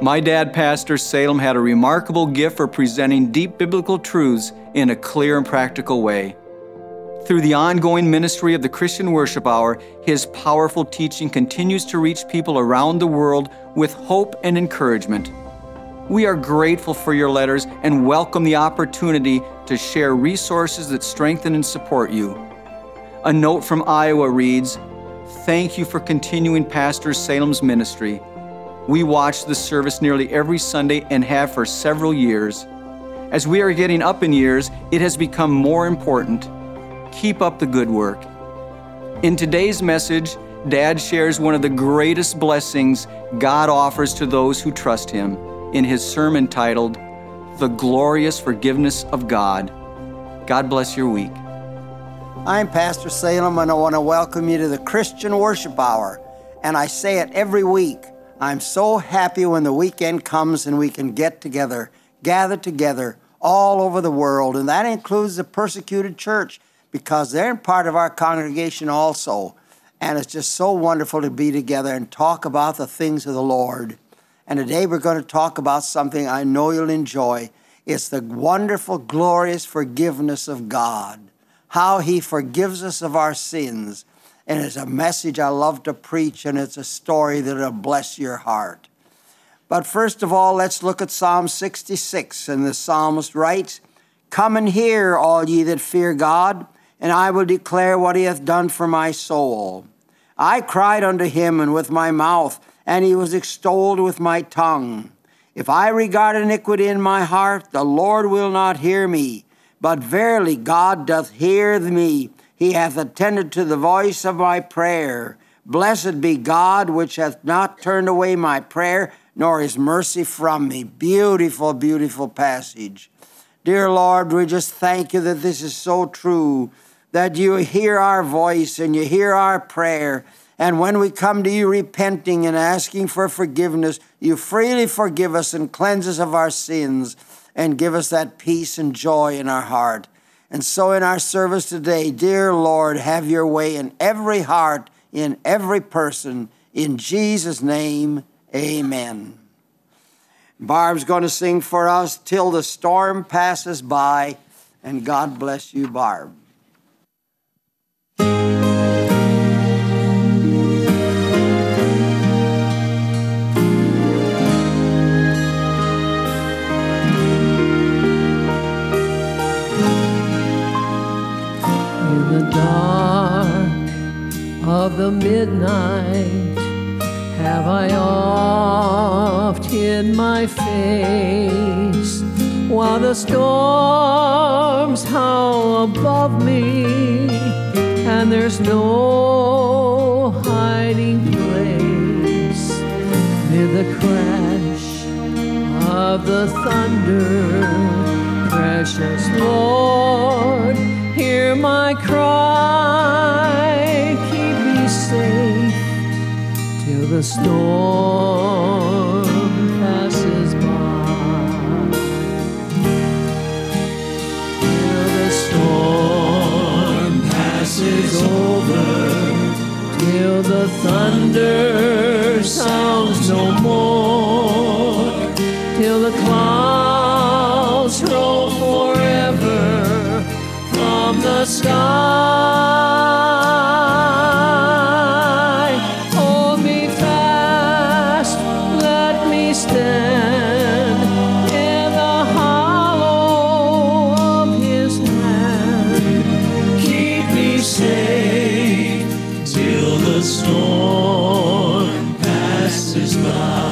My dad, Pastor Salem, had a remarkable gift for presenting deep biblical truths in a clear and practical way. Through the ongoing ministry of the Christian Worship Hour, his powerful teaching continues to reach people around the world with hope and encouragement. We are grateful for your letters and welcome the opportunity to share resources that strengthen and support you. A note from Iowa reads, "Thank you for continuing Pastor Salem's ministry. We watch the service nearly every Sunday and have for several years. As we are getting up in years, it has become more important. Keep up the good work." In today's message, Dad shares one of the greatest blessings God offers to those who trust Him in his sermon titled, "The Glorious Forgiveness of God." God bless your week. I'm Pastor Salem, and I want to welcome you to the Christian Worship Hour. And I say it every week. I'm so happy when the weekend comes and we can get together, gather together all over the world. And that includes the persecuted church, because they're part of our congregation also. And it's just so wonderful to be together and talk about the things of the Lord. And today we're going to talk about something I know you'll enjoy. It's the wonderful, glorious forgiveness of God. How He forgives us of our sins. And it's a message I love to preach, and it's a story that'll bless your heart. But first of all, let's look at Psalm 66. And the psalmist writes, "Come and hear, all ye that fear God, and I will declare what He hath done for my soul. I cried unto Him, and with my mouth, and He was extolled with my tongue. If I regard iniquity in my heart, the Lord will not hear me. But verily God doth hear me. He hath attended to the voice of my prayer. Blessed be God, which hath not turned away my prayer, nor His mercy from me." Beautiful, beautiful passage. Dear Lord, we just thank you that this is so true, that you hear our voice and you hear our prayer. And when we come to you repenting and asking for forgiveness, you freely forgive us and cleanse us of our sins and give us that peace and joy in our heart. And so in our service today, dear Lord, have your way in every heart, in every person. In Jesus' name, amen. Barb's going to sing for us, "Till the Storm Passes By," and God bless you, Barb. Of the midnight have I oft hid my face, while the storms howl above me, and there's no hiding place. Mid the crash of the thunder, precious Lord, hear my cry. Keep me safe till the storm passes by. Till the storm passes over, till the thunder sounds no more, till the clouds roll forever from the sky. Hold me fast, let me stand in the hollow of His hand. Keep me safe till the storm passes by.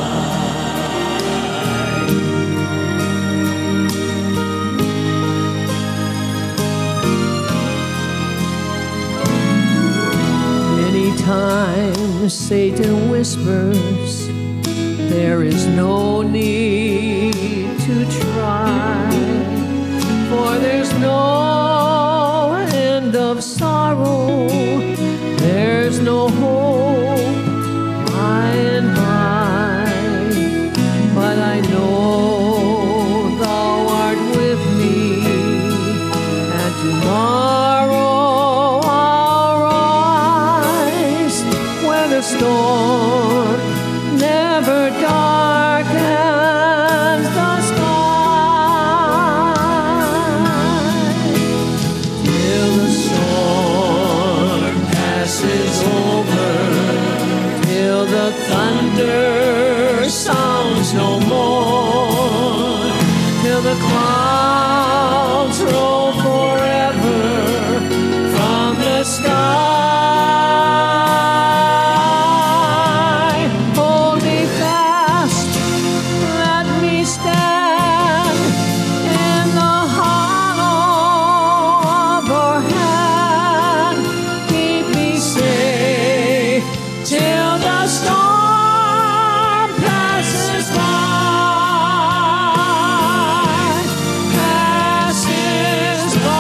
Times Satan whispers, there is no need to try, for there's no end of sorrow, there's no hope by and by. But I know Thou art with me, and tomorrow the storm never darkens. clouds roll forever from the sky. Hold me fast, let me stand in the hollow of your hand. Keep me safe till the storm passes by. Passes by.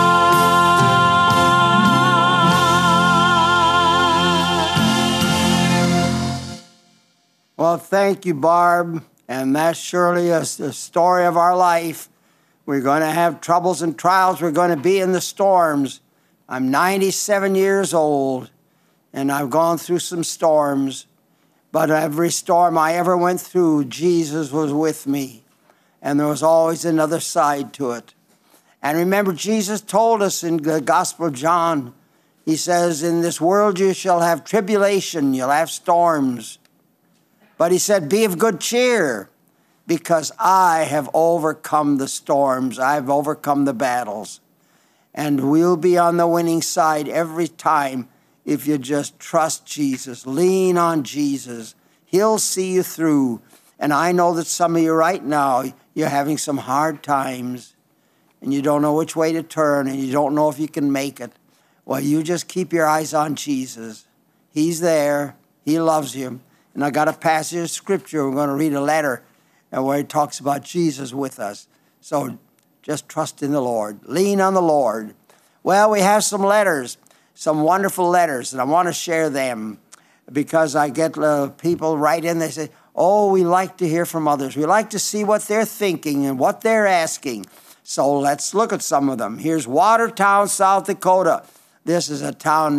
Well, thank you, Barb. And that's surely the story of our life. We're going to have troubles and trials. We're going to be in the storms. I'm 97 years old, and I've gone through some storms. But every storm I ever went through, Jesus was with me. And there was always another side to it. And remember, Jesus told us in the Gospel of John, he says, in this world you shall have tribulation, you'll have storms. But he said, be of good cheer, because I have overcome the storms. I've overcome the battles. And we'll be on the winning side every time if you just trust Jesus. Lean on Jesus. He'll see you through. And I know that some of you right now, you're having some hard times, and you don't know which way to turn, and you don't know if you can make it. Well, you just keep your eyes on Jesus. He's there. He loves you. And I got a passage of Scripture. We're going to read a letter where he talks about Jesus with us. So just trust in the Lord. Lean on the Lord. Well, we have some letters, some wonderful letters, and I want to share them because I get people write in. They say, oh, we like to hear from others. We like to see what they're thinking and what they're asking. So let's look at some of them. Here's Watertown, South Dakota. This is a town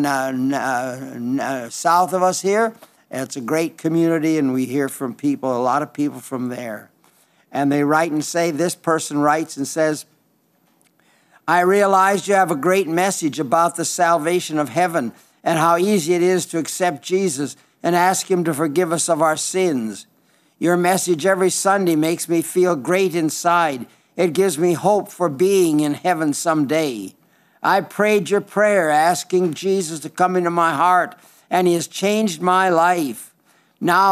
south of us here. It's a great community, and we hear from people, a lot of people from there. And they write and say, this person writes and says, I realized you have a great message about the salvation of heaven and how easy it is to accept Jesus and ask him to forgive us of our sins. Your message every Sunday makes me feel great inside. It gives me hope for being in heaven someday. I prayed your prayer asking Jesus to come into my heart, and he has changed my life. Now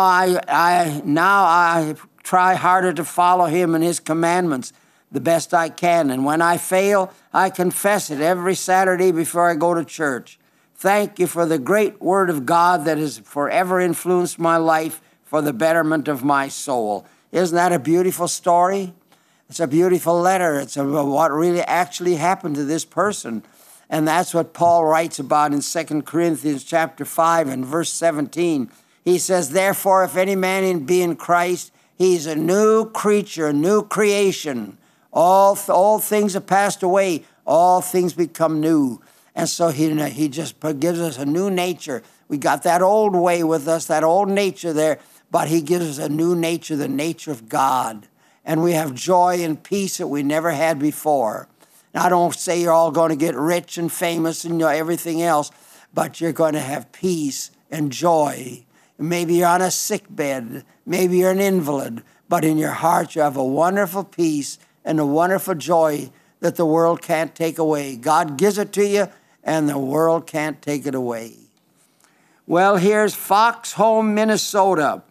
I try harder to follow him and his commandments the best I can. And when I fail, I confess it every Saturday before I go to church. Thank you for the great word of God that has forever influenced my life for the betterment of my soul. Isn't that a beautiful story? It's a beautiful letter. It's what really actually happened to this person. And that's what Paul writes about in 2 Corinthians chapter 5 and verse 17. He says, therefore, if any man be in Christ, he's a new creature, a new creation. All things have passed away. All things become new. And so he just gives us a new nature. We got that old way with us, that old nature there, but he gives us a new nature, the nature of God. And we have joy and peace that we never had before. Now, I don't say you're all going to get rich and famous and everything else, but you're going to have peace and joy. Maybe you're on a sick bed. Maybe you're an invalid. But in your heart, you have a wonderful peace and a wonderful joy that the world can't take away. God gives it to you, and the world can't take it away. Well, here's Foxhome, Minnesota.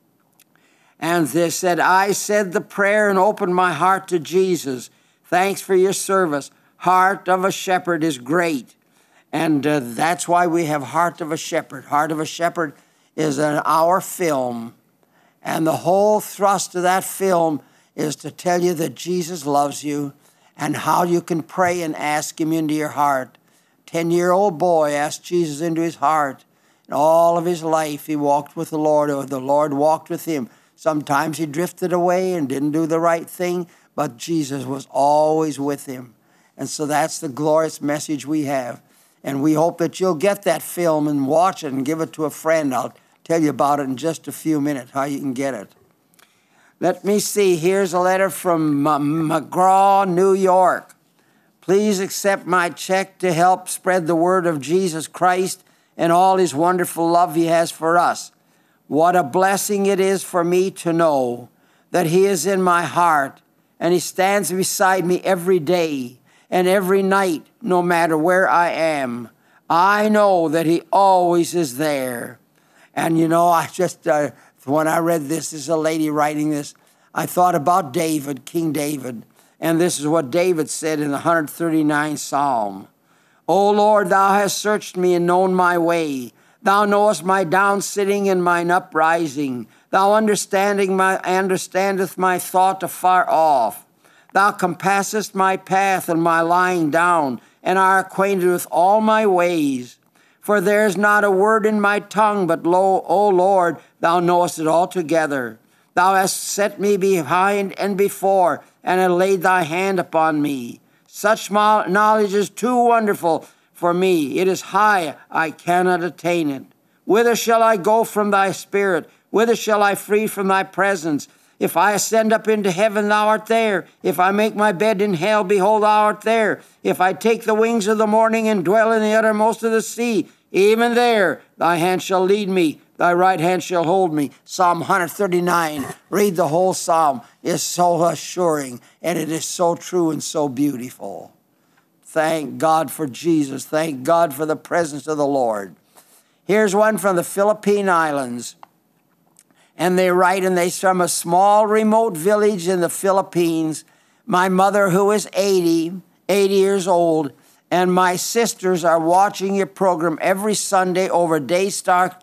And they said, I said the prayer and opened my heart to Jesus. Thanks for your service. Heart of a Shepherd is great. And that's why we have Heart of a Shepherd. Heart of a Shepherd is an hour film. And the whole thrust of that film is to tell you that Jesus loves you and how you can pray and ask him into your heart. 10-year-old boy asked Jesus into his heart. And all of his life he walked with the Lord, or the Lord walked with him. Sometimes he drifted away and didn't do the right thing, but Jesus was always with him. And so that's the glorious message we have. And we hope that you'll get that film and watch it and give it to a friend. I'll tell you about it in just a few minutes, how you can get it. Let me see. Here's a letter from McGraw, New York. Please accept my check to help spread the word of Jesus Christ and all his wonderful love he has for us. What a blessing it is for me to know that he is in my heart and he stands beside me every day and every night, no matter where I am. I know that he always is there. And you know, I just, when I read this is a lady writing this, I thought about David, King David. And this is what David said in the 139th Psalm. O Lord, thou hast searched me and known my way. Thou knowest my down sitting and mine uprising. Thou understandeth my thought afar off. Thou compassest my path and my lying down, and art acquainted with all my ways. For there is not a word in my tongue, but lo, O Lord, thou knowest it altogether. Thou hast set me behind and before, and hast laid thy hand upon me. Such knowledge is too wonderful for me. It is high, I cannot attain it. Whither shall I go from thy spirit? Whither shall I flee from thy presence? If I ascend up into heaven, thou art there. If I make my bed in hell, behold, thou art there. If I take the wings of the morning and dwell in the uttermost of the sea, even there thy hand shall lead me, thy right hand shall hold me. Psalm 139. Read the whole psalm. It's so assuring, and it is so true and so beautiful. Thank God for Jesus. Thank God for the presence of the Lord. Here's one from the Philippine Islands. And they write, and they're from a small remote village in the Philippines. My mother, who is 80 years old, and my sisters are watching your program every Sunday over Daystar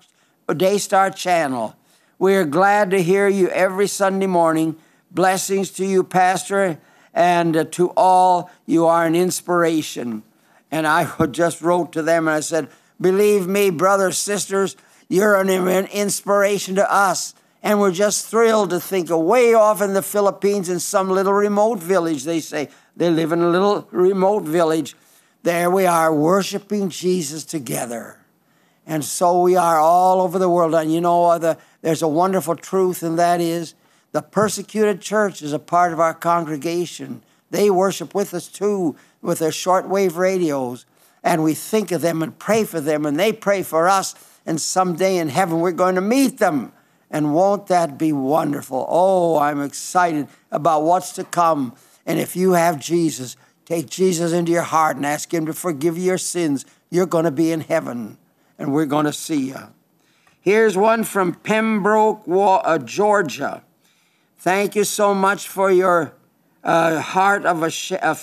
channel. We are glad to hear you every Sunday morning. Blessings to you, Pastor, and to all. You are an inspiration. And I just wrote to them and I said, believe me, brothers, sisters, you're an inspiration to us. And we're just thrilled to think of way off in the Philippines in some little remote village. They say they live in a little remote village. There we are worshiping Jesus together. And so we are all over the world. And you know, there's a wonderful truth, and that is the persecuted church is a part of our congregation. They worship with us too, with their shortwave radios. And we think of them and pray for them, and they pray for us. And someday in heaven we're going to meet them. And won't that be wonderful? Oh, I'm excited about what's to come. And if you have Jesus, take Jesus into your heart and ask him to forgive your sins. You're going to be in heaven, and we're going to see you. Here's one from Pembroke, Georgia. Thank you so much for your Heart of a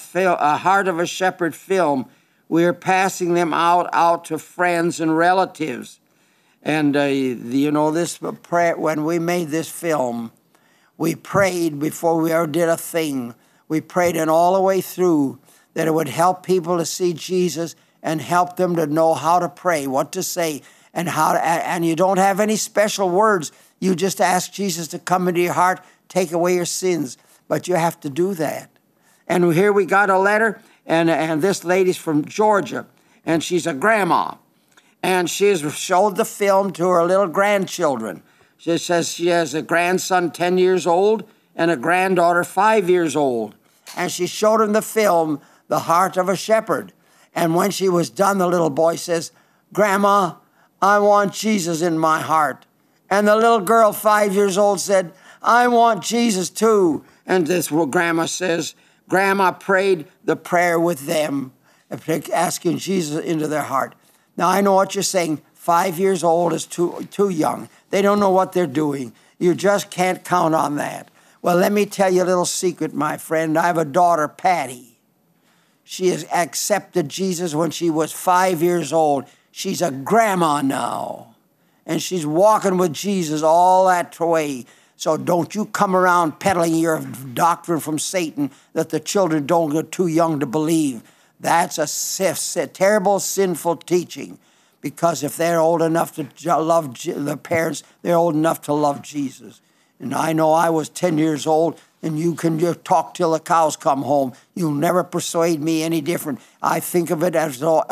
Shepherd film. We're passing them out to friends and relatives. And, you know, this prayer, when we made this film, we prayed before we ever did a thing. We prayed and all the way through that it would help people to see Jesus and help them to know how to pray, what to say, and how to, and you don't have any special words. You just ask Jesus to come into your heart, take away your sins. But you have to do that. And here we got a letter, and this lady's from Georgia, and she's a grandma. And she's showed the film to her little grandchildren. She says she has a grandson 10 years old and a granddaughter 5 years old. And she showed him the film, The Heart of a Shepherd. And when she was done, the little boy says, Grandma, I want Jesus in my heart. And the little girl, 5 years old, said, I want Jesus too. And this grandma says, Grandma prayed the prayer with them, asking Jesus into their heart. Now, I know what you're saying. 5 years old is too young. They don't know what they're doing. You just can't count on that. Well, let me tell you a little secret, my friend. I have a daughter, Patty. She has accepted Jesus when she was 5 years old. She's a grandma now. And she's walking with Jesus all that way. So don't you come around peddling your doctrine from Satan that the children don't get too young to believe. That's a terrible, sinful teaching, because if they're old enough to love the parents, they're old enough to love Jesus. And I know I was 10 years old, and you can just talk till the cows come home. You'll never persuade me any different. I think of it as though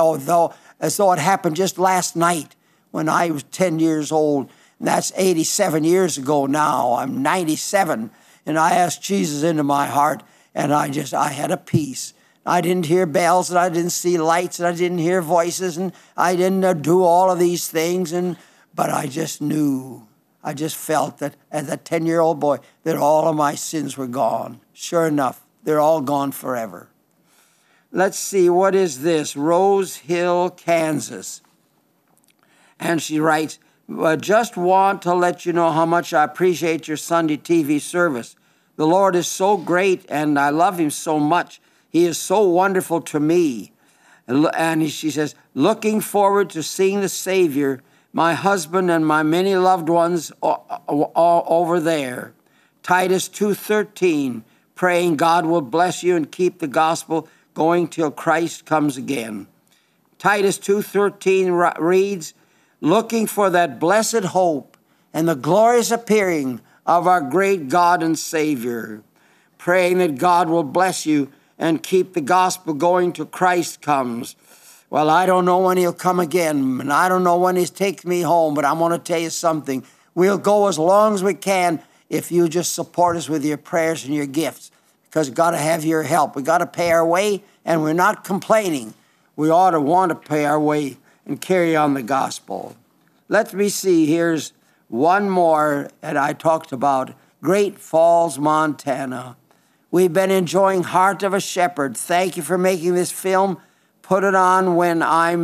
it happened just last night when I was 10 years old. And that's 87 years ago now. I'm 97, and I asked Jesus into my heart, and I had a peace. I didn't hear bells, and I didn't see lights, and I didn't hear voices, and I didn't do all of these things, but I just knew. I just felt that as a 10-year-old boy that all of my sins were gone. Sure enough, they're all gone forever. Let's see, what is this? Rose Hill, Kansas. And she writes, just want to let you know how much I appreciate your Sunday TV service. The Lord is so great, and I love him so much. He is so wonderful to me. And she says, looking forward to seeing the Savior, my husband and my many loved ones all over there. Titus 2:13, praying God will bless you and keep the gospel going till Christ comes again. Titus 2:13 reads, looking for that blessed hope and the glorious appearing of our great God and Savior, praying that God will bless you and keep the gospel going till Christ comes. Well, I don't know when he'll come again, and I don't know when he's taking me home, but I want to tell you something. We'll go as long as we can if you just support us with your prayers and your gifts, because we've got to have your help. We've got to pay our way, and we're not complaining. We ought to want to pay our way and carry on the gospel. Let me see. Here's one more that I talked about, Great Falls, Montana. We've been enjoying Heart of a Shepherd. Thank you for making this film. Put it on when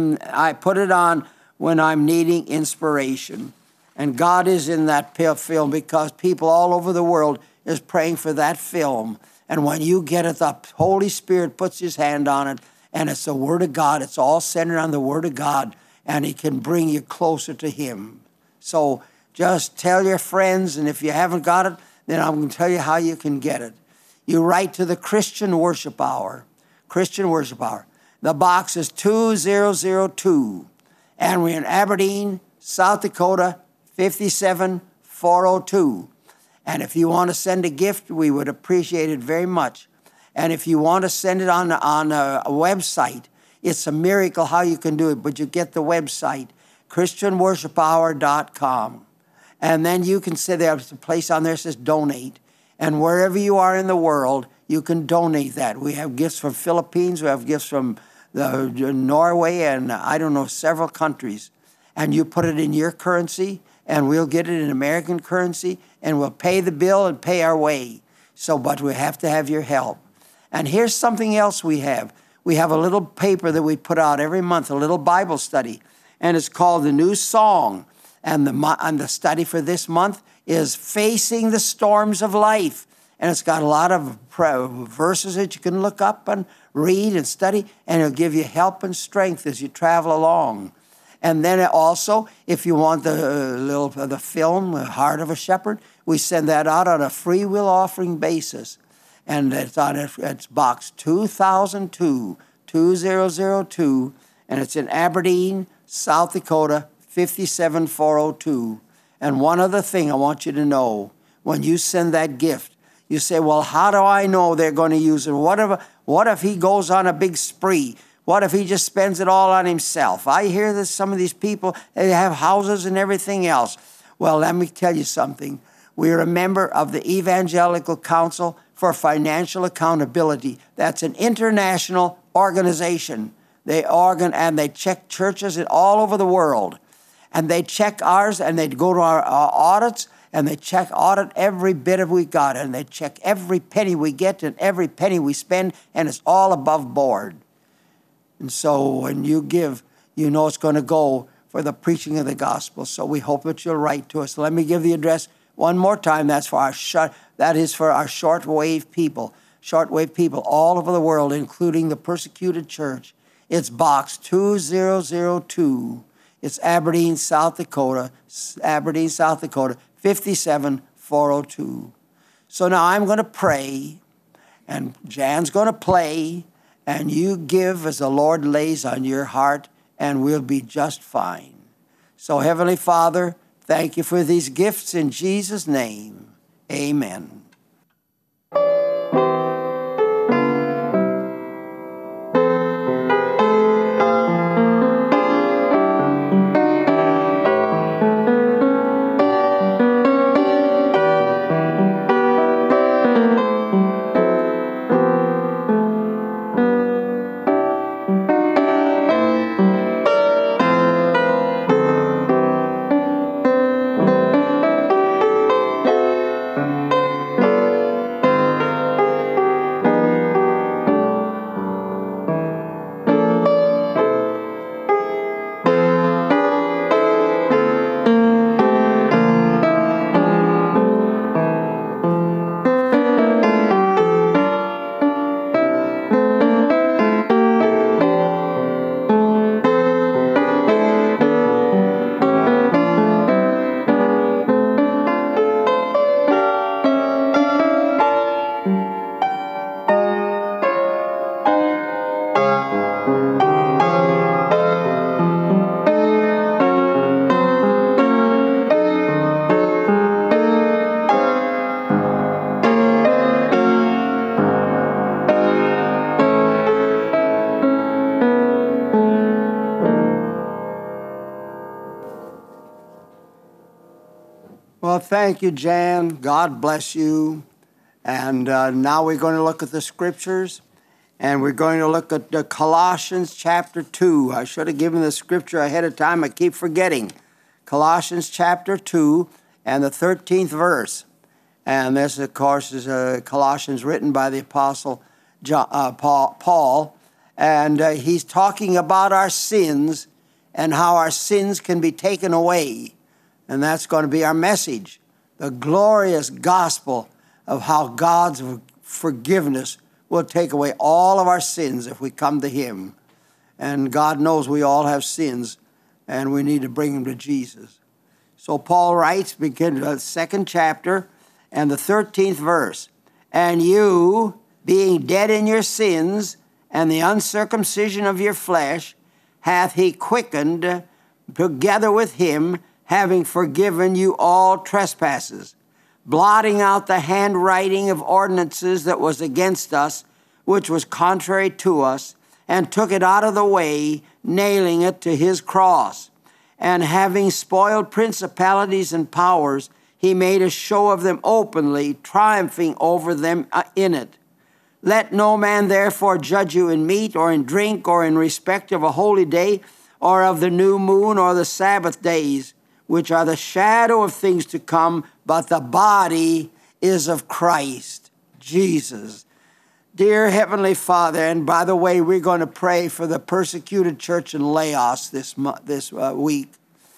I'm needing inspiration. And God is in that film because people all over the world is praying for that film. And when you get it, the Holy Spirit puts his hand on it, and it's the Word of God. It's all centered on the Word of God, and he can bring you closer to him. So just tell your friends, and if you haven't got it, then I'm going to tell you how you can get it. You write to the Christian Worship Hour. Christian Worship Hour. The box is 2002, and we're in Aberdeen, South Dakota, 57402. And if you want to send a gift, we would appreciate it very much. And if you want to send it on a website, it's a miracle how you can do it, but you get the website, christianworshiphour.com. And then you can say there's a place on there that says donate. And wherever you are in the world, you can donate that. We have gifts from Philippines. We have gifts from Norway and several countries. And you put it in your currency, and we'll get it in American currency, and we'll pay the bill and pay our way. But we have to have your help. And here's something else we have. We have a little paper that we put out every month, a little Bible study, and it's called The New Song. And the study for this month is Facing the Storms of Life. And it's got a lot of verses that you can look up and read and study, and it'll give you help and strength as you travel along. And then also, if you want the film, The Heart of a Shepherd, we send that out on a free will offering basis. And it's box 2002, 2002, and it's in Aberdeen, South Dakota, 57402. And one other thing I want you to know, when you send that gift, you say, well, how do I know they're going to use it? What if he goes on a big spree? What if he just spends it all on himself? I hear that some of these people, they have houses and everything else. Well, let me tell you something. We're a member of the Evangelical Council for Financial Accountability. That's an international organization. They check churches all over the world. And they check ours, and they go to our audits, and they audit every bit of we got, and they check every penny we get and every penny we spend, and it's all above board. And so when you give, you know it's going to go for the preaching of the gospel. So we hope that you'll write to us. Let me give the address one more time. That is for our shortwave people all over the world, including the persecuted church. It's box 2002. It's Aberdeen, South Dakota, 57402. So now I'm going to pray, and Jan's going to play, and you give as the Lord lays on your heart, and we'll be just fine. So Heavenly Father, thank you for these gifts in Jesus' name. Amen. Well, thank you, Jan. God bless you. And now we're going to look at the scriptures. And we're going to look at Colossians chapter 2. I should have given the scripture ahead of time. I keep forgetting. Colossians chapter 2 and the 13th verse. And this, of course, is Colossians written by the Apostle Paul. And he's talking about our sins and how our sins can be taken away. And that's going to be our message. The glorious gospel of how God's forgiveness will take away all of our sins if we come to him. And God knows we all have sins, and we need to bring them to Jesus. So Paul writes, begin the second chapter and the 13th verse. And you, being dead in your sins and the uncircumcision of your flesh, hath he quickened together with him, having forgiven you all trespasses, blotting out the handwriting of ordinances that was against us, which was contrary to us, and took it out of the way, nailing it to his cross. And having spoiled principalities and powers, he made a show of them openly, triumphing over them in it. Let no man therefore judge you in meat or in drink or in respect of a holy day or of the new moon or the Sabbath days, which are the shadow of things to come, but the body is of Christ Jesus. Dear Heavenly Father, and by the way, we're going to pray for the persecuted church in Laos this week.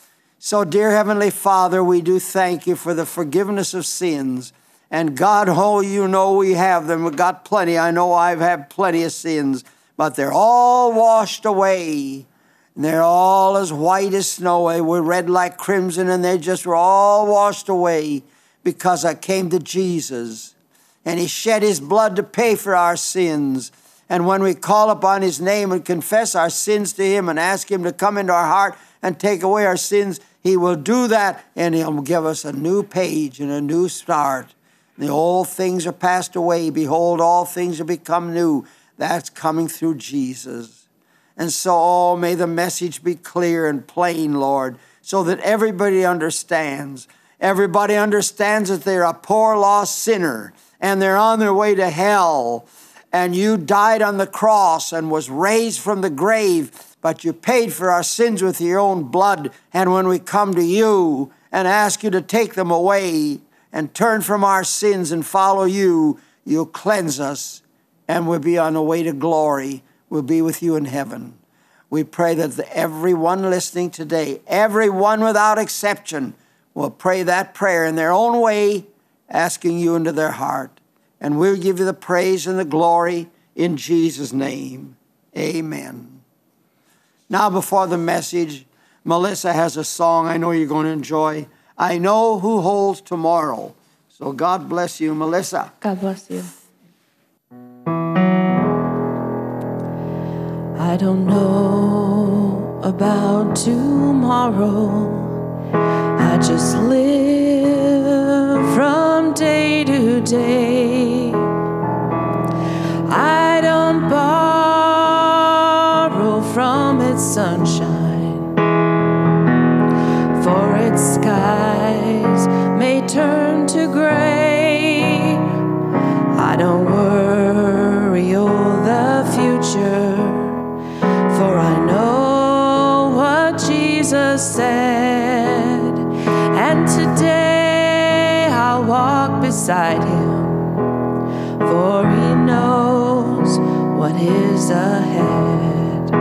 So, dear Heavenly Father, we do thank you for the forgiveness of sins. And God, oh, you know we have them. We've got plenty. I know I've had plenty of sins, but they're all washed away. And they're all as white as snow. They were red like crimson, and they just were all washed away because I came to Jesus. And he shed his blood to pay for our sins. And when we call upon his name and confess our sins to him and ask him to come into our heart and take away our sins, he will do that, and he'll give us a new page and a new start. The old things are passed away. Behold, all things have become new. That's coming through Jesus. And so, may the message be clear and plain, Lord, so that everybody understands. Everybody understands that they're a poor, lost sinner, and they're on their way to hell. And you died on the cross and was raised from the grave, but you paid for our sins with your own blood. And when we come to you and ask you to take them away and turn from our sins and follow you, you'll cleanse us, and we'll be on the way to glory. We'll be with you in heaven. We pray that everyone listening today, everyone without exception, will pray that prayer in their own way, asking you into their heart. And we'll give you the praise and the glory in Jesus' name. Amen. Now, before the message, Melissa has a song I know you're going to enjoy. I know who holds tomorrow. So God bless you, Melissa. God bless you. I don't know about tomorrow. I just live from day to day. I don't borrow from its sunshine, for its skies may turn to gray. I don't worry o'er the future, for I know what Jesus said. And today I'll walk beside him, for he knows what is ahead.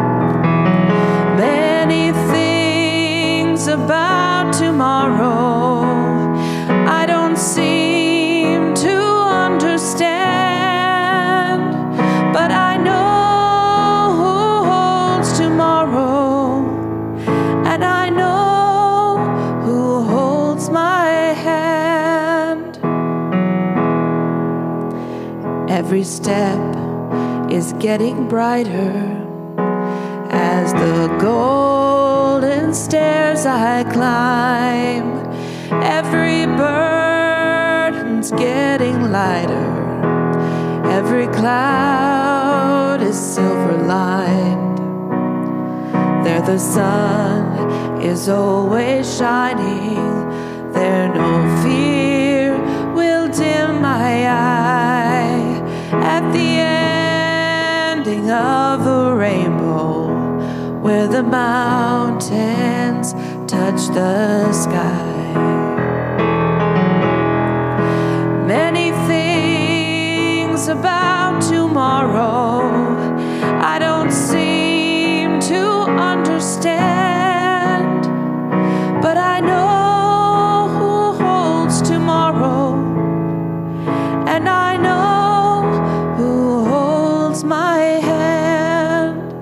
Many things about tomorrow I don't seem to understand, but I know who holds tomorrow, and I know who holds my hand. Every step is getting brighter as the golden stairs I climb. Every burden's getting lighter. Every cloud is silver-lined. There the sun is always shining. There crossing of a rainbow where the mountains touch the sky. Many things about tomorrow I don't seem to understand, but I know who holds tomorrow, and I know who holds my hand.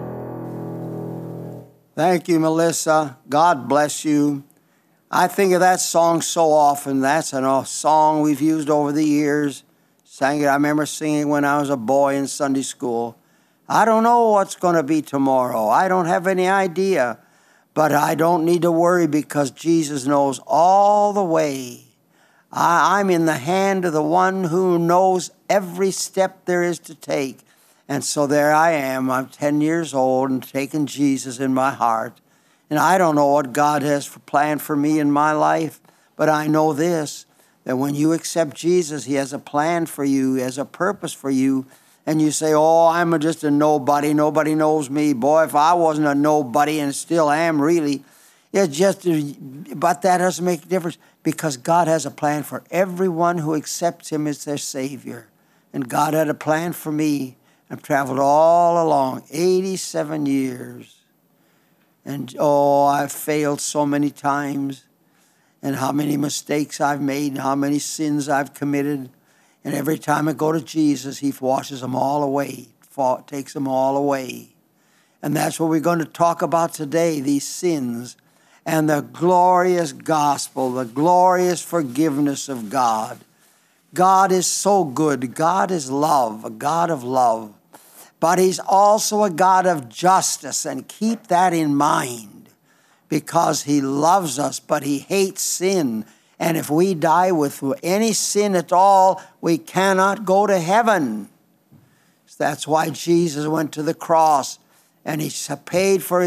Thank you, Melissa. God bless you. I think of that song so often. That's a song we've used over the years. Sang it. I remember singing when I was a boy in Sunday school. I don't know what's going to be tomorrow. I don't have any idea. But I don't need to worry because Jesus knows all the way. I'm in the hand of the one who knows every step there is to take. And so there I am. I'm 10 years old and taking Jesus in my heart. And I don't know what God has planned for me in my life, but I know this, that when you accept Jesus, he has a plan for you, he has a purpose for you. And you say, oh, I'm just a nobody. Nobody knows me. Boy, if I wasn't a nobody and still am really, it's just, but that doesn't make a difference because God has a plan for everyone who accepts him as their Savior. And God had a plan for me. I've traveled all along, 87 years. And oh, I've failed so many times. And how many mistakes I've made and how many sins I've committed. And every time I go to Jesus, he washes them all away, takes them all away. And that's what we're going to talk about today, these sins and the glorious gospel, the glorious forgiveness of God. God is so good. God is love, a God of love. But he's also a God of justice, and keep that in mind because he loves us, but he hates sin. And if we die with any sin at all, we cannot go to heaven. That's why Jesus went to the cross, and he paid for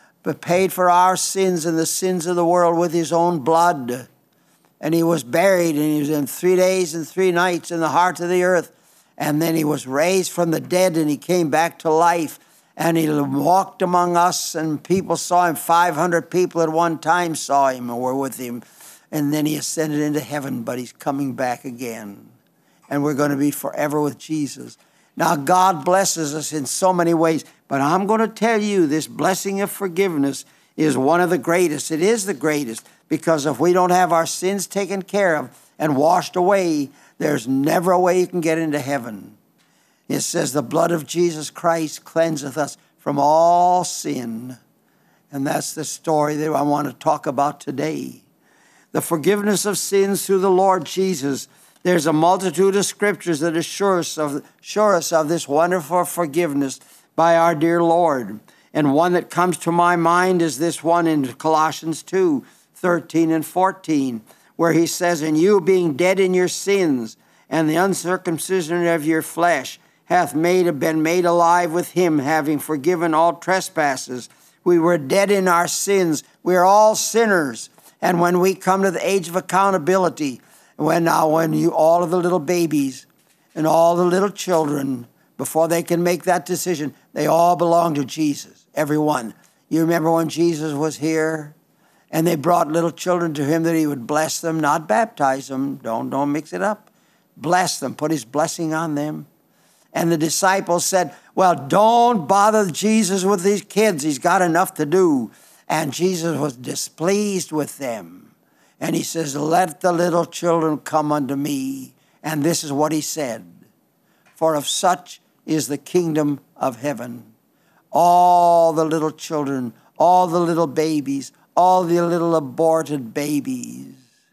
our sins and the sins of the world with his own blood. And he was buried, and he was in 3 days and 3 nights in the heart of the earth. And then he was raised from the dead, and he came back to life. And he walked among us, and people saw him. 500 people at one time saw him and were with him. And then he ascended into heaven, but he's coming back again. And we're going to be forever with Jesus. Now, God blesses us in so many ways, but I'm going to tell you this blessing of forgiveness is one of the greatest. It is the greatest, because if we don't have our sins taken care of and washed away, there's never a way you can get into heaven. It says the blood of Jesus Christ cleanseth us from all sin. And that's the story that I want to talk about today. The forgiveness of sins through the Lord Jesus. There's a multitude of scriptures that assure us of this wonderful forgiveness by our dear Lord. And one that comes to my mind is this one in Colossians 2, 13 and 14, where he says, and you being dead in your sins and the uncircumcision of your flesh hath been made alive with him, having forgiven all trespasses. We were dead in our sins. We are all sinners. And when we come to the age of accountability, when all of the little babies and all the little children, before they can make that decision, they all belong to Jesus, every one. You remember when Jesus was here and they brought little children to him that he would bless them, not baptize them. Don't mix it up. Bless them, put his blessing on them. And the disciples said, well, don't bother Jesus with these kids. He's got enough to do. And Jesus was displeased with them. And he says, let the little children come unto me. And this is what he said. For of such is the kingdom of heaven. All the little children, all the little babies, all the little aborted babies,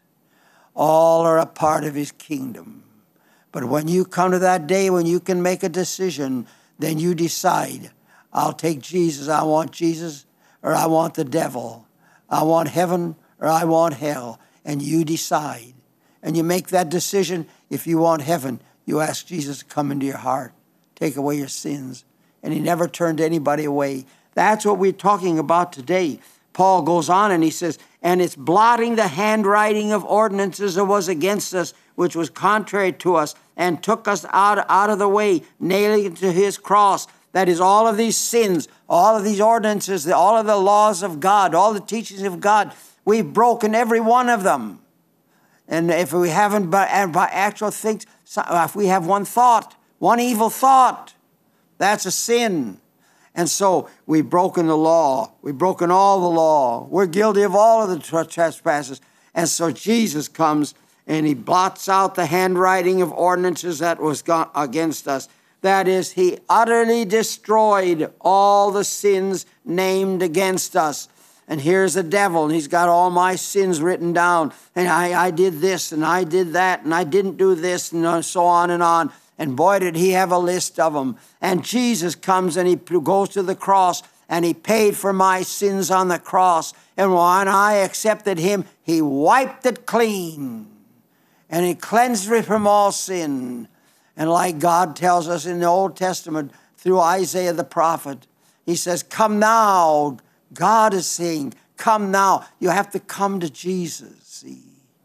all are a part of his kingdom. But when you come to that day when you can make a decision, then you decide, I'll take Jesus. I want Jesus, or I want the devil. I want heaven, or I want hell. And you decide. And you make that decision. If you want heaven, you ask Jesus to come into your heart, take away your sins. And he never turned anybody away. That's what we're talking about today. Paul goes on and he says, and it's blotting the handwriting of ordinances that was against us, which was contrary to us, and took us out of the way, nailing it to his cross. That is, all of these sins, all of these ordinances, all of the laws of God, all the teachings of God, we've broken every one of them. And if we haven't by actual things, if we have one thought, one evil thought, that's a sin. And so we've broken the law. We've broken all the law. We're guilty of all of the trespasses. And so Jesus comes and he blots out the handwriting of ordinances that was against us. That is, he utterly destroyed all the sins named against us. And here's the devil, and he's got all my sins written down. And I did this, and I did that, and I didn't do this, and so on and on. And boy, did he have a list of them. And Jesus comes and he goes to the cross, and he paid for my sins on the cross. And when I accepted him, he wiped it clean. And he cleansed me from all sin. And like God tells us in the Old Testament through Isaiah the prophet, he says, come now. God is saying, come now. You have to come to Jesus, see,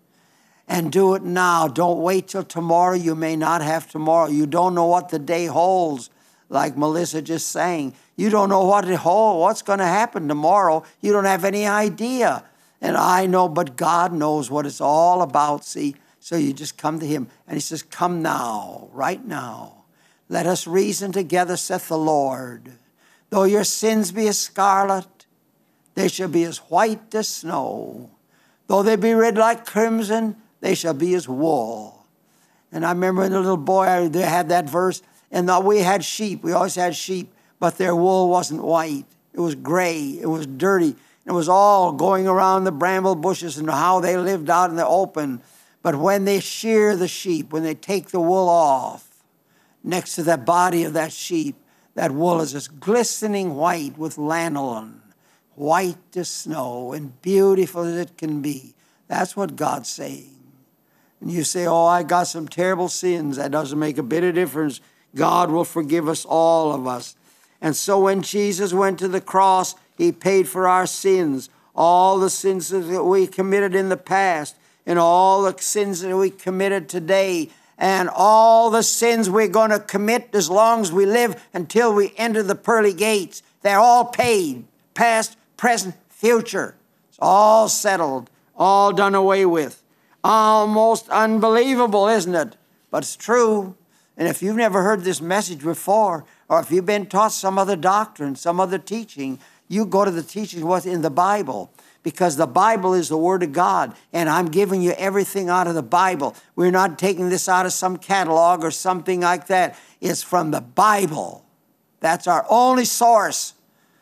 and do it now. Don't wait till tomorrow. You may not have tomorrow. You don't know what the day holds, like Melissa just saying. You don't know what it holds, what's going to happen tomorrow. You don't have any idea. And I know, but God knows what it's all about, see. So you just come to him, and he says, come now, right now. Let us reason together, saith the Lord. Though your sins be as scarlet, they shall be as white as snow. Though they be red like crimson, they shall be as wool. And I remember when a little boy, they had that verse, and we had sheep. We always had sheep, but their wool wasn't white. It was gray. It was dirty. It was all going around the bramble bushes and how they lived out in the open. But when they shear the sheep, when they take the wool off, next to the body of that sheep, that wool is as glistening white with lanolin, white as snow, and beautiful as it can be. That's what God's saying. And you say, oh, I got some terrible sins. That doesn't make a bit of difference. God will forgive us, all of us. And so when Jesus went to the cross, he paid for our sins, all the sins that we committed in the past, and all the sins that we committed today, and all the sins we're going to commit as long as we live until we enter the pearly gates. They're all paid, past, present, future. It's all settled, all done away with. Almost unbelievable, isn't it? But it's true. And if you've never heard this message before, or if you've been taught some other doctrine, some other teaching, you go to the teaching what's in the Bible. Because the Bible is the Word of God, and I'm giving you everything out of the Bible. We're not taking this out of some catalog or something like that. It's from the Bible. That's our only source.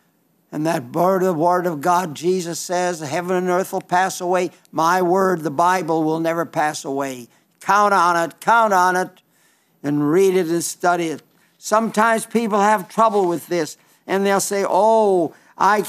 And that word of God, Jesus says, heaven and earth will pass away. My word, the Bible, will never pass away. Count on it, and read it and study it. Sometimes people have trouble with this, and they'll say, oh, I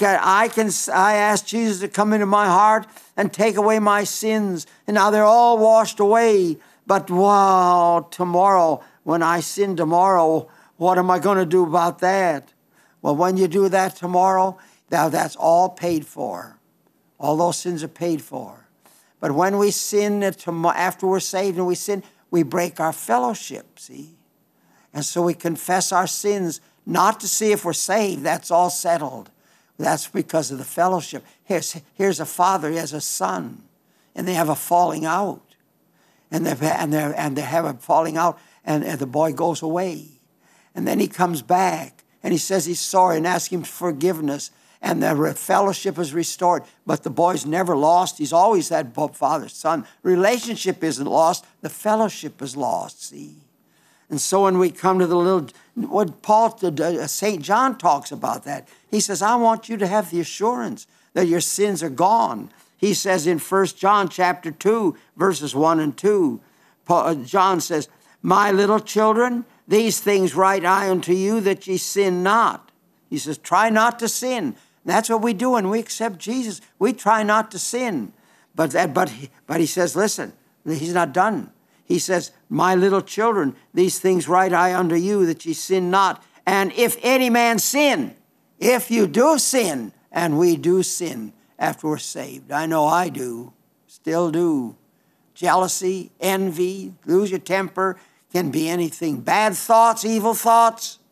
asked Jesus to come into my heart and take away my sins, and now they're all washed away. But wow, tomorrow, when I sin tomorrow, what am I going to do about that? Well, when you do that tomorrow, now that's all paid for. All those sins are paid for. But when we sin, after we're saved and we sin, we break our fellowship, see? And so we confess our sins, not to see if we're saved. That's all settled. That's because of the fellowship. Here's a father, he has a son, and they have a falling out. And they have a falling out, and the boy goes away. And then he comes back, and he says he's sorry and asks him forgiveness, and the fellowship is restored. But the boy's never lost. He's always had father-son. Relationship isn't lost. The fellowship is lost, see? And so when we come to what St. John talks about that, he says, I want you to have the assurance that your sins are gone. He says in 1 John chapter 2, verses 1 and 2, John says, my little children, these things write I unto you that ye sin not. He says, try not to sin. And that's what we do when we accept Jesus. We try not to sin. But he says, listen, he's not done. He says, my little children, these things write I unto you that ye sin not. And if any man sin, if you do sin, and we do sin after we're saved. I know I do, still do. Jealousy, envy, lose your temper, can be anything. Bad thoughts, evil thoughts.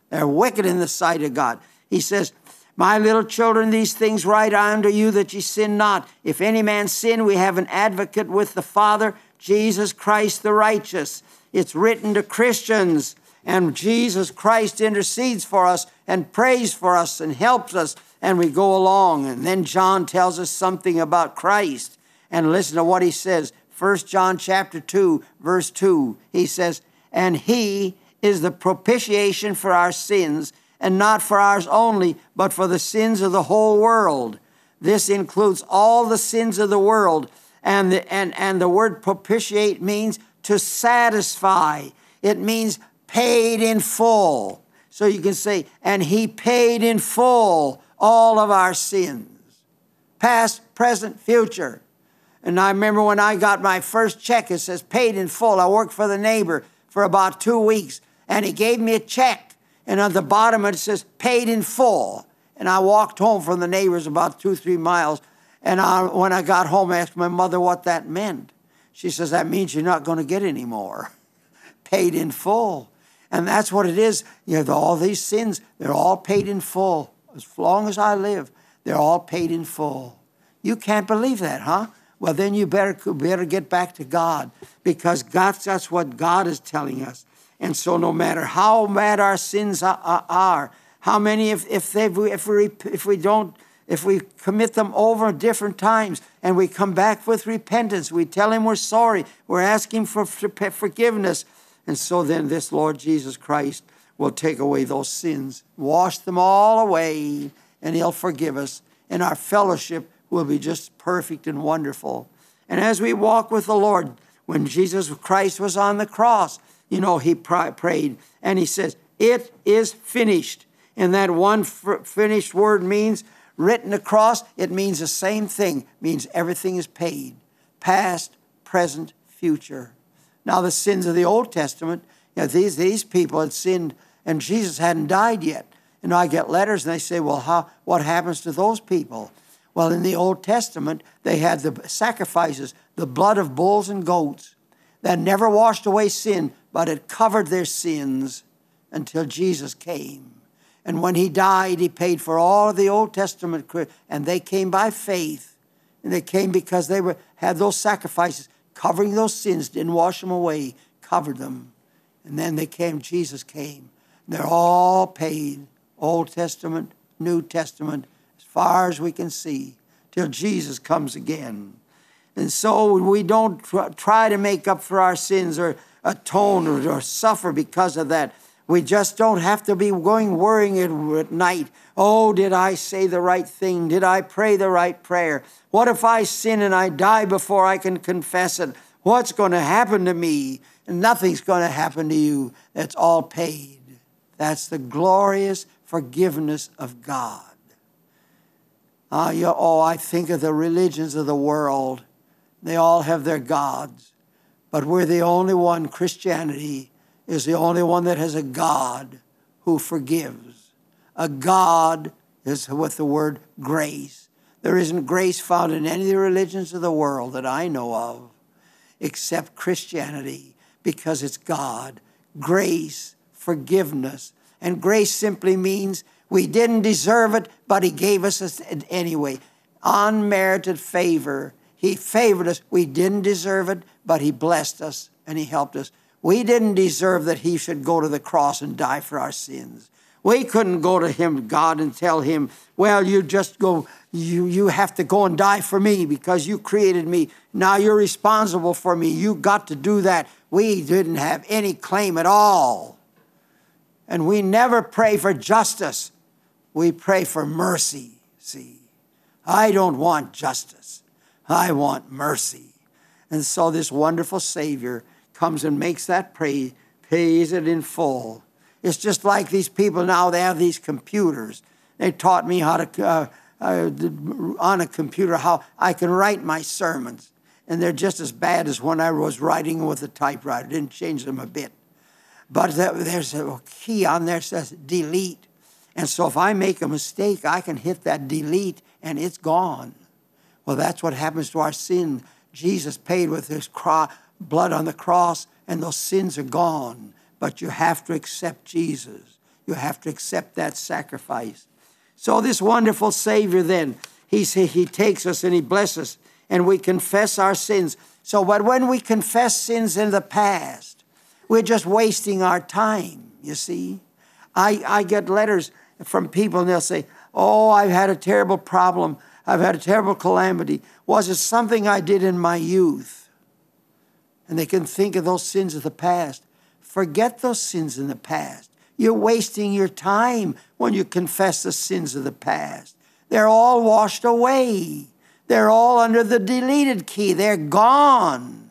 They're wicked in the sight of God. He says, my little children, these things write I unto you that ye sin not. If any man sin, we have an advocate with the Father, Jesus Christ the righteous. It's written to Christians, and Jesus Christ intercedes for us and prays for us and helps us, and we go along. And then John tells us something about Christ. And listen to what he says. 1 John chapter 2, verse 2. He says, and he is the propitiation for our sins, and not for ours only, but for the sins of the whole world. This includes all the sins of the world. And the word propitiate means to satisfy. It means paid in full. So you can say, and he paid in full all of our sins. Past, present, future. And I remember when I got my first check, it says paid in full. I worked for the neighbor for about 2 weeks, and he gave me a check. And on the bottom it says paid in full. And I walked home from the neighbors about 2-3 miles. And when I got home, I asked my mother what that meant. She says, that means you're not going to get any more. Paid in full. And that's what it is. You know, all these sins, they're all paid in full. As long as I live, they're all paid in full. You can't believe that, huh? Well, then you better get back to God, because that's what God is telling us. And so no matter how bad our sins are, how many, if we commit them over different times and we come back with repentance, we tell him we're sorry, we're asking for forgiveness. And so then this Lord Jesus Christ will take away those sins, wash them all away, and he'll forgive us. And our fellowship will be just perfect and wonderful. And as we walk with the Lord, when Jesus Christ was on the cross, you know, he prayed, and he says, it is finished. And that one finished word means, written across, it means the same thing. It means everything is paid. Past, present, future. Now the sins of the Old Testament, you know, these people had sinned, and Jesus hadn't died yet. And I get letters, and they say, well, what happens to those people? Well, in the Old Testament, they had the sacrifices, the blood of bulls and goats, that never washed away sin, but it covered their sins until Jesus came. And when he died, he paid for all of the Old Testament, and they came by faith. And they came because they had those sacrifices, covering those sins, didn't wash them away, covered them. And then Jesus came. They're all paid, Old Testament, New Testament, as far as we can see, till Jesus comes again. And so we don't try to make up for our sins or atone or suffer because of that. We just don't have to be worrying at night. Oh, did I say the right thing? Did I pray the right prayer? What if I sin and I die before I can confess it? What's going to happen to me? And nothing's going to happen to you. That's all paid. That's the glorious forgiveness of God. I think of the religions of the world. They all have their gods. But we're the only one, Christianity is the only one that has a God who forgives. A God is with the word grace. There isn't grace found in any of the religions of the world that I know of, except Christianity, because it's God. Grace, forgiveness. And grace simply means we didn't deserve it, but he gave us it anyway. Unmerited favor. He favored us. We didn't deserve it, but he blessed us and he helped us. We didn't deserve that he should go to the cross and die for our sins. We couldn't go to him, God, and tell him, well, you have to go and die for me because you created me. Now you're responsible for me. You got to do that. We didn't have any claim at all. And we never pray for justice. We pray for mercy, see. I don't want justice. I want mercy. And so this wonderful Savior comes and makes that prayer, pays it in full. It's just like these people now, they have these computers. They taught me how to, on a computer, how I can write my sermons. And they're just as bad as when I was writing with a typewriter. Didn't change them a bit. But there's a key on there that says delete. And so if I make a mistake, I can hit that delete and it's gone. Well, that's what happens to our sin. Jesus paid with his blood on the cross and those sins are gone. But you have to accept Jesus. You have to accept that sacrifice. So this wonderful Savior then, he takes us and he blesses us, and we confess our sins. So, but when we confess sins in the past, we're just wasting our time, you see. I get letters from people and they'll say, oh, I've had a terrible problem. I've had a terrible calamity. Was it something I did in my youth? And they can think of those sins of the past. Forget those sins in the past. You're wasting your time when you confess the sins of the past. They're all washed away. They're all under the deleted key. They're gone.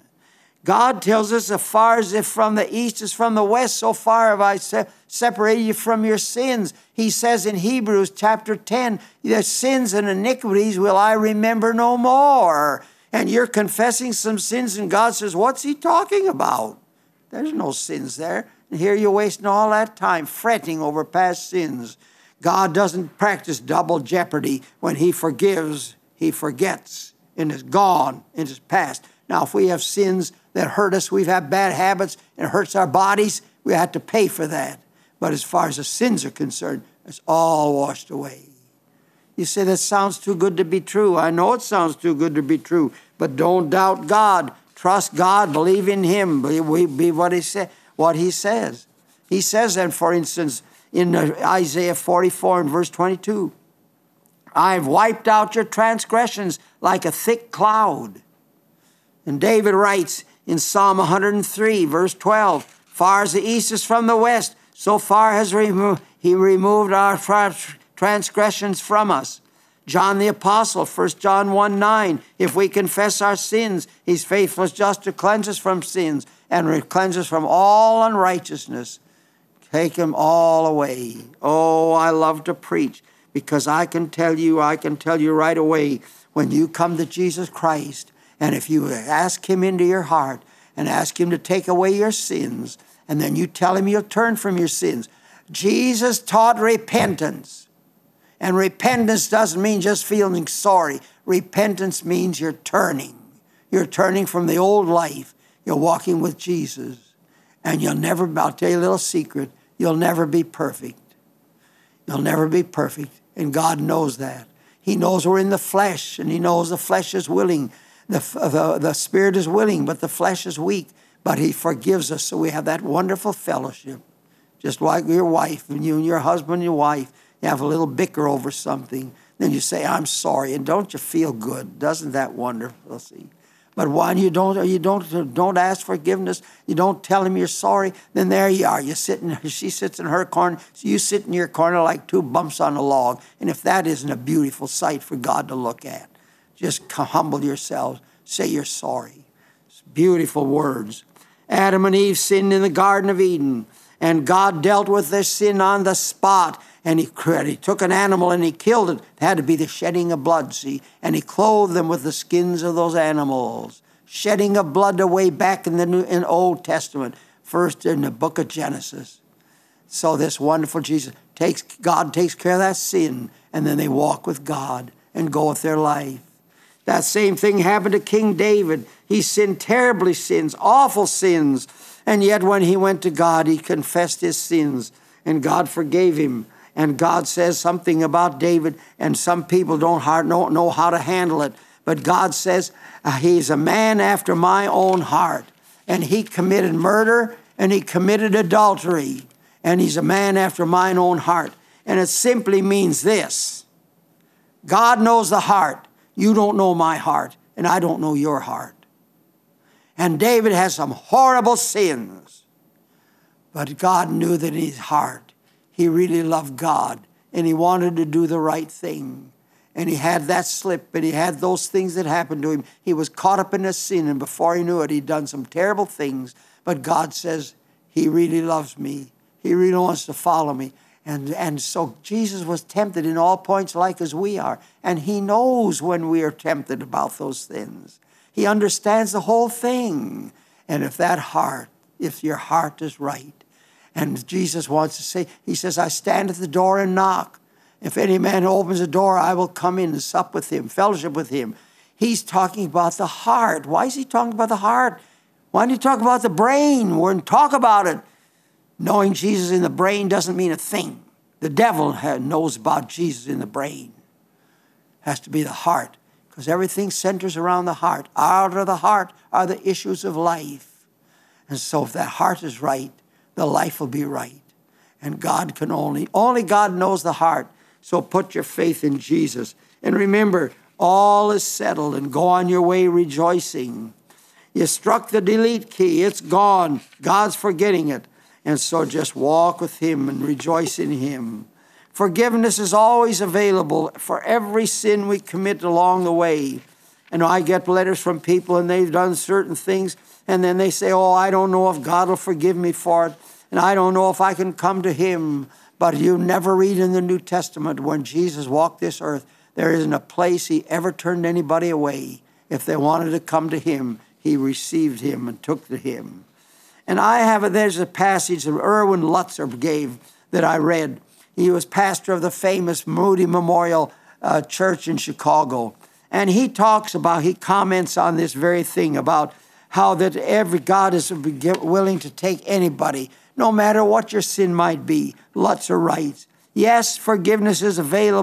God tells us, as far as if from the east is from the west, so far have I separated you from your sins. He says in Hebrews chapter 10, the sins and iniquities will I remember no more. And you're confessing some sins, and God says, what's he talking about? There's no sins there. And here you're wasting all that time fretting over past sins. God doesn't practice double jeopardy. When he forgives, he forgets and is gone in his past. Now, if we have sins that hurt us, we've had bad habits, and it hurts our bodies, we have to pay for that. But as far as the sins are concerned, it's all washed away. You say, that sounds too good to be true. I know it sounds too good to be true, but don't doubt God. Trust God, believe in him, believe what he says. He says then, for instance, in Isaiah 44 and verse 22, I've wiped out your transgressions like a thick cloud. And David writes in Psalm 103, verse 12, far as the east is from the west, so far has he removed our transgressions from us. John the Apostle, 1 John 1:9, if we confess our sins, he's faithful and just to cleanse us from sins and cleanse us from all unrighteousness. Take them all away. Oh, I love to preach, because I can tell you right away, when you come to Jesus Christ, and if you ask him into your heart and ask him to take away your sins, and then you tell him you'll turn from your sins. Jesus taught repentance. And repentance doesn't mean just feeling sorry. Repentance means you're turning. You're turning from the old life. You're walking with Jesus. And I'll tell you a little secret, you'll never be perfect. You'll never be perfect. And God knows that. He knows we're in the flesh, and he knows the flesh is willing. The spirit is willing, but the flesh is weak. But he forgives us, so we have that wonderful fellowship. Just like your wife, and you and your husband and your wife, you have a little bicker over something. Then you say, I'm sorry, and don't you feel good? Doesn't that wonderful? See? But when you don't ask forgiveness, you don't tell him you're sorry, then there you are. She sits in her corner, so you sit in your corner like two bumps on a log. And if that isn't a beautiful sight for God to look at, just humble yourselves. Say you're sorry. It's beautiful words. Adam and Eve sinned in the Garden of Eden, and God dealt with their sin on the spot. And he took an animal and he killed it. It had to be the shedding of blood, see? And he clothed them with the skins of those animals. Shedding of blood away back in the Old Testament, first in the book of Genesis. So this wonderful Jesus, God takes care of that sin, and then they walk with God and go with their life. That same thing happened to King David. He sinned terribly sins, awful sins. And yet when he went to God, he confessed his sins, and God forgave him. And God says something about David, and some people don't know how to handle it. But God says, he's a man after my own heart. And he committed murder, and he committed adultery. And he's a man after mine own heart. And it simply means this. God knows the heart. You don't know my heart, and I don't know your heart. And David has some horrible sins. But God knew that in his heart, he really loved God, and he wanted to do the right thing. And he had that slip, and he had those things that happened to him. He was caught up in a sin, and before he knew it, he'd done some terrible things. But God says, he really loves me. He really wants to follow me. And so Jesus was tempted in all points like as we are. And he knows when we are tempted about those things. He understands the whole thing. And if your heart is right, and Jesus wants to say, he says, I stand at the door and knock. If any man opens the door, I will come in and sup with him, fellowship with him. He's talking about the heart. Why is he talking about the heart? Why don't you talk about the brain? We're going to talk about it. Knowing Jesus in the brain doesn't mean a thing. The devil knows about Jesus in the brain. It has to be the heart, because everything centers around the heart. Out of the heart are the issues of life. And so if that heart is right, the life will be right. And God can only God knows the heart. So put your faith in Jesus. And remember, all is settled, and go on your way rejoicing. You struck the delete key. It's gone. God's forgetting it. And so just walk with him and rejoice in him. Forgiveness is always available for every sin we commit along the way. And I get letters from people, and they've done certain things, and then they say, oh, I don't know if God will forgive me for it, and I don't know if I can come to him. But you never read in the New Testament when Jesus walked this earth, there isn't a place he ever turned anybody away. If they wanted to come to him, he received him and took to him. And there's a passage that Erwin Lutzer gave that I read. He was pastor of the famous Moody Memorial Church in Chicago. And he comments on this very thing about how that every God is willing to take anybody, no matter what your sin might be. Lutzer writes, yes, forgiveness is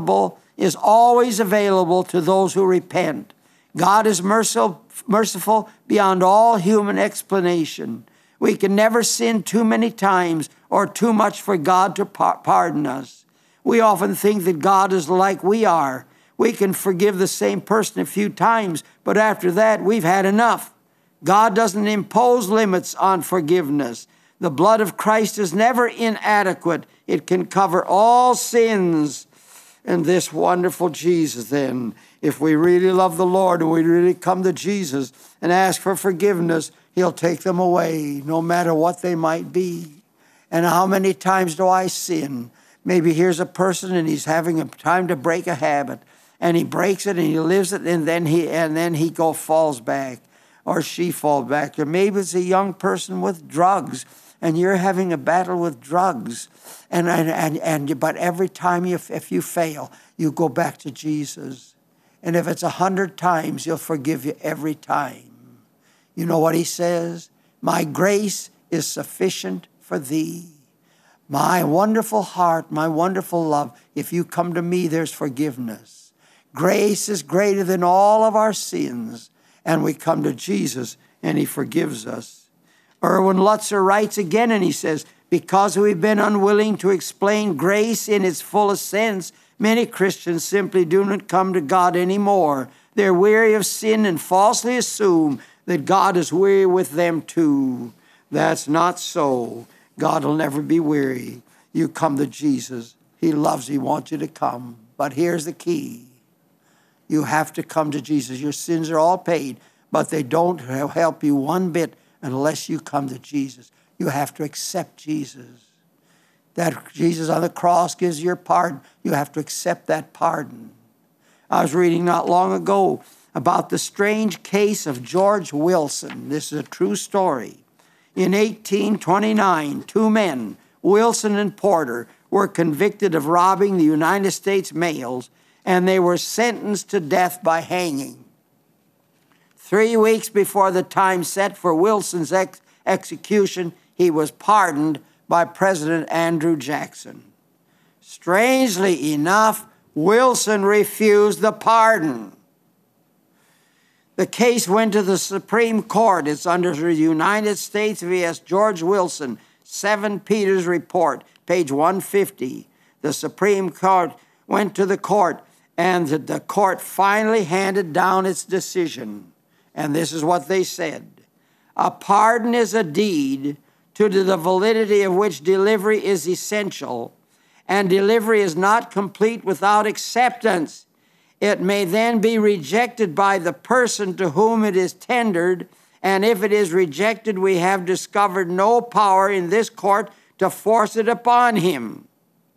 always available to those who repent. God is merciful beyond all human explanation. We can never sin too many times or too much for God to pardon us. We often think that God is like we are. We can forgive the same person a few times, but after that, we've had enough. God doesn't impose limits on forgiveness. The blood of Christ is never inadequate. It can cover all sins. And this wonderful Jesus, then, if we really love the Lord and we really come to Jesus and ask for forgiveness, he'll take them away, no matter what they might be. And how many times do I sin? Maybe here's a person and he's having a time to break a habit, and he breaks it and he lives it, and then he falls back, or she falls back. Or maybe it's a young person with drugs, and you're having a battle with drugs, but every time if you fail, you go back to Jesus. And if it's 100 times, he'll forgive you every time. You know what he says? My grace is sufficient for thee. My wonderful heart, my wonderful love, if you come to me, there's forgiveness. Grace is greater than all of our sins, and we come to Jesus, and he forgives us. Erwin Lutzer writes again, and he says, because we've been unwilling to explain grace in its fullest sense, many Christians simply do not come to God anymore. They're weary of sin and falsely assume that God is weary with them too. That's not so. God will never be weary. You come to Jesus. He loves you. He wants you to come. But here's the key. You have to come to Jesus. Your sins are all paid, but they don't help you one bit unless you come to Jesus. You have to accept Jesus. That Jesus on the cross gives you your pardon. You have to accept that pardon. I was reading not long ago about the strange case of George Wilson. This is a true story. In 1829, two men, Wilson and Porter, were convicted of robbing the United States mails, and they were sentenced to death by hanging. 3 weeks before the time set for Wilson's execution, he was pardoned by President Andrew Jackson. Strangely enough, Wilson refused the pardon. The case went to the Supreme Court. It's under the United States v.S. George Wilson, 7 Peters Report, page 150. The Supreme Court went to the court, and the court finally handed down its decision. And this is what they said. A pardon is a deed to the validity of which delivery is essential, and delivery is not complete without acceptance. It may then be rejected by the person to whom it is tendered, and if it is rejected, we have discovered no power in this court to force it upon him.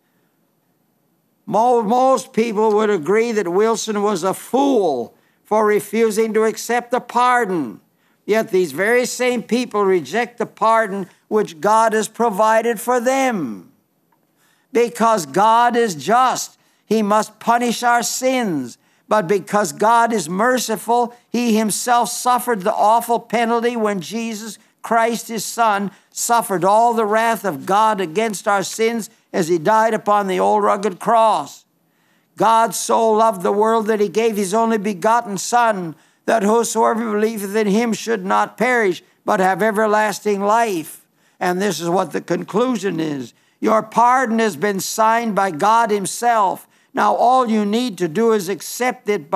Most people would agree that Wilson was a fool for refusing to accept the pardon. Yet these very same people reject the pardon which God has provided for them. Because God is just, he must punish our sins. But because God is merciful, he himself suffered the awful penalty when Jesus Christ his Son suffered all the wrath of God against our sins as he died upon the old rugged cross. God so loved the world that he gave his only begotten Son, that whosoever believeth in him should not perish, but have everlasting life. And this is what the conclusion is. Your pardon has been signed by God himself. Now all you need to do is accept it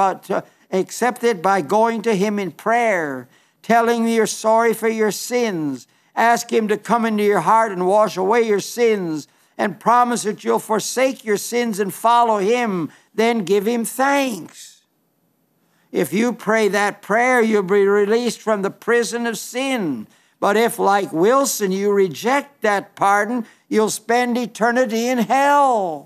by going to him in prayer, telling him you're sorry for your sins. Ask him to come into your heart and wash away your sins, and promise that you'll forsake your sins and follow him. Then give him thanks. If you pray that prayer, you'll be released from the prison of sin. But if, like Wilson, you reject that pardon, you'll spend eternity in hell.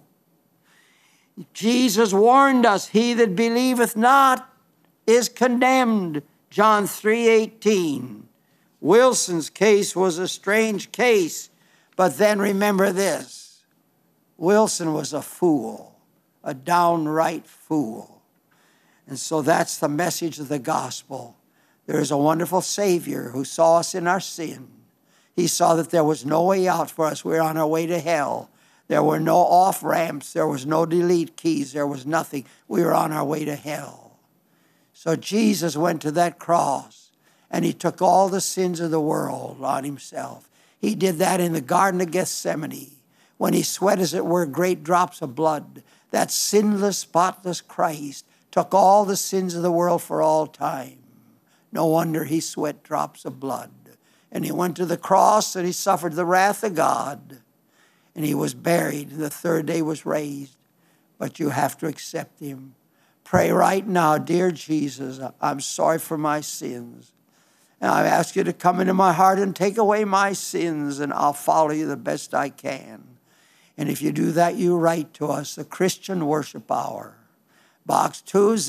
Jesus warned us, he that believeth not is condemned. John 3:18. Wilson's case was a strange case, but then remember this. Wilson was a fool, a downright fool. And so that's the message of the gospel. There is a wonderful Savior who saw us in our sin. He saw that there was no way out for us. We were on our way to hell. There were no off-ramps. There was no delete keys. There was nothing. We were on our way to hell. So Jesus went to that cross, and he took all the sins of the world on himself. He did that in the Garden of Gethsemane, when he sweat, as it were, great drops of blood. That sinless, spotless Christ took all the sins of the world for all time. No wonder he sweat drops of blood. And he went to the cross, and he suffered the wrath of God. And he was buried, and the third day was raised. But you have to accept him. Pray right now, dear Jesus, I'm sorry for my sins. And I ask you to come into my heart and take away my sins, and I'll follow you the best I can. And if you do that, you write to us, the Christian Worship Hour, Box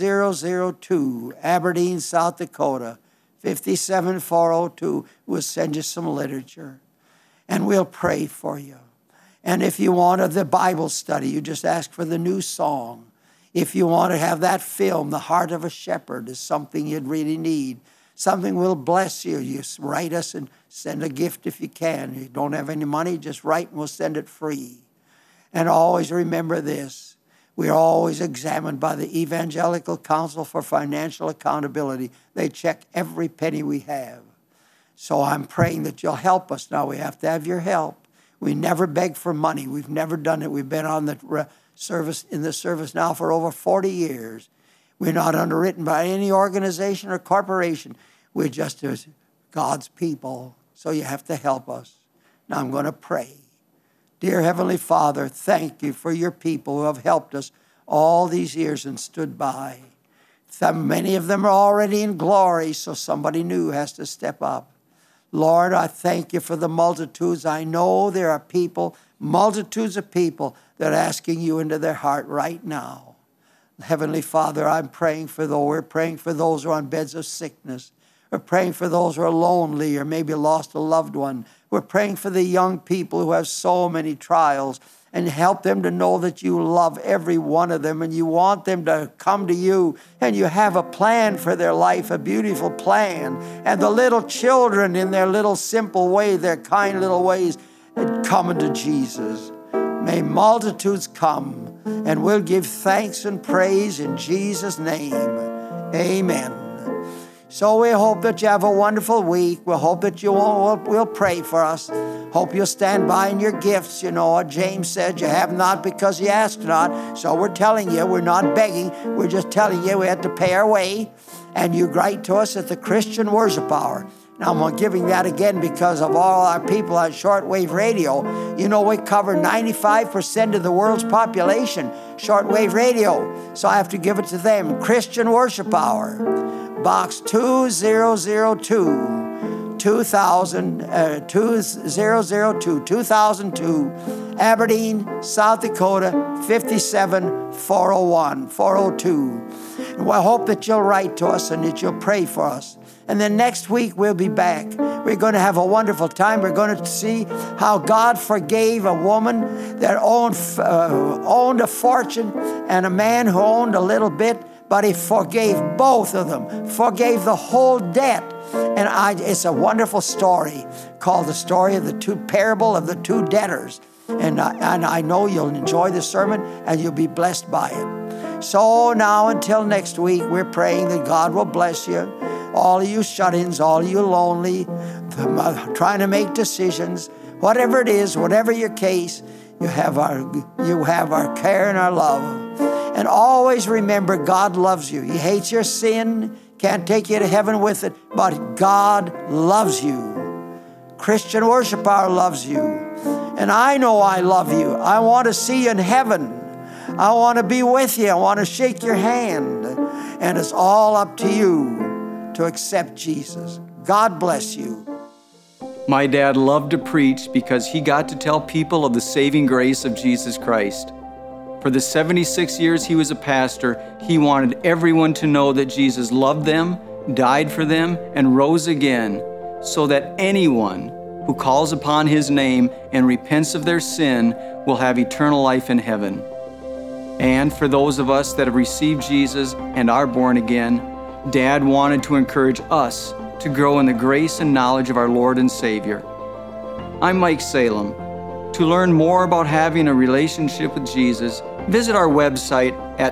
2002, Aberdeen, South Dakota, 57402. We'll send you some literature, and we'll pray for you. And if you want the Bible study, you just ask for the new song. If you want to have that film, The Heart of a Shepherd, is something you'd really need. Something will bless you. You write us and send a gift if you can. If you don't have any money, just write and we'll send it free. And always remember this. We are always examined by the Evangelical Council for Financial Accountability. They check every penny we have. So I'm praying that you'll help us now. We have to have your help. We never beg for money. We've never done it. We've been on the service now for over 40 years. We're not underwritten by any organization or corporation. We're just God's people. So you have to help us. Now I'm going to pray. Dear Heavenly Father, thank you for your people who have helped us all these years and stood by. Many of them are already in glory, so somebody new has to step up. Lord, I thank you for the multitudes. I know there are people, multitudes of people, that are asking you into their heart right now. Heavenly Father, we're praying for those who are on beds of sickness. We're praying for those who are lonely or maybe lost a loved one. We're praying for the young people who have so many trials, and help them to know that you love every one of them and you want them to come to you, and you have a plan for their life, a beautiful plan. And the little children, in their little simple way, their kind little ways, come to Jesus. May multitudes come, and we'll give thanks and praise in Jesus' name. Amen. So we hope that you have a wonderful week. We hope that you will pray for us. Hope you'll stand by in your gifts. You know what James said, you have not because you ask not. So we're telling you, we're not begging. We're just telling you we had to pay our way. And you write to us at the Christian Worship Hour. Now I'm giving that again because of all our people on shortwave radio. You know, we cover 95% of the world's population, shortwave radio. So I have to give it to them. Christian Worship Hour. Box 2002, 2002, Aberdeen, South Dakota, 57402. And I hope that you'll write to us and that you'll pray for us. And then next week we'll be back. We're going to have a wonderful time. We're going to see how God forgave a woman that owned a fortune and a man who owned a little bit. But he forgave both of them, forgave the whole debt. And it's a wonderful story called the story of the parable of the two debtors. And I know you'll enjoy the sermon and you'll be blessed by it. So now until next week, we're praying that God will bless you. All of you shut-ins, all of you lonely, trying to make decisions, whatever it is, whatever your case, you have our care and our love. And always remember, God loves you. He hates your sin, can't take you to heaven with it, but God loves you. Christian Worship Hour loves you. And I know I love you. I want to see you in heaven. I want to be with you. I want to shake your hand. And it's all up to you to accept Jesus. God bless you. My dad loved to preach because he got to tell people of the saving grace of Jesus Christ. For the 76 years he was a pastor, he wanted everyone to know that Jesus loved them, died for them, and rose again, so that anyone who calls upon his name and repents of their sin will have eternal life in heaven. And for those of us that have received Jesus and are born again, Dad wanted to encourage us to grow in the grace and knowledge of our Lord and Savior. I'm Mike Salem. To learn more about having a relationship with Jesus, visit our website at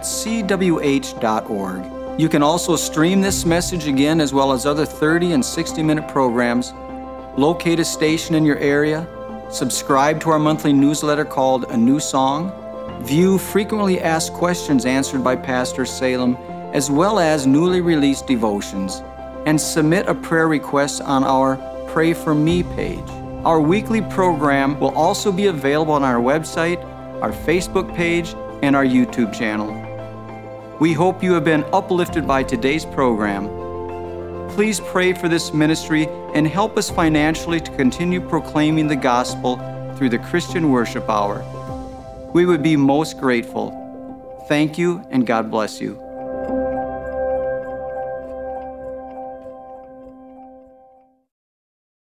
cwh.org. You can also stream this message again, as well as other 30 and 60-minute programs, locate a station in your area, subscribe to our monthly newsletter called A New Song, view frequently asked questions answered by Pastor Salem, as well as newly released devotions, and submit a prayer request on our Pray For Me page. Our weekly program will also be available on our website, our Facebook page, and our YouTube channel. We hope you have been uplifted by today's program. Please pray for this ministry and help us financially to continue proclaiming the gospel through the Christian Worship Hour. We would be most grateful. Thank you, and God bless you.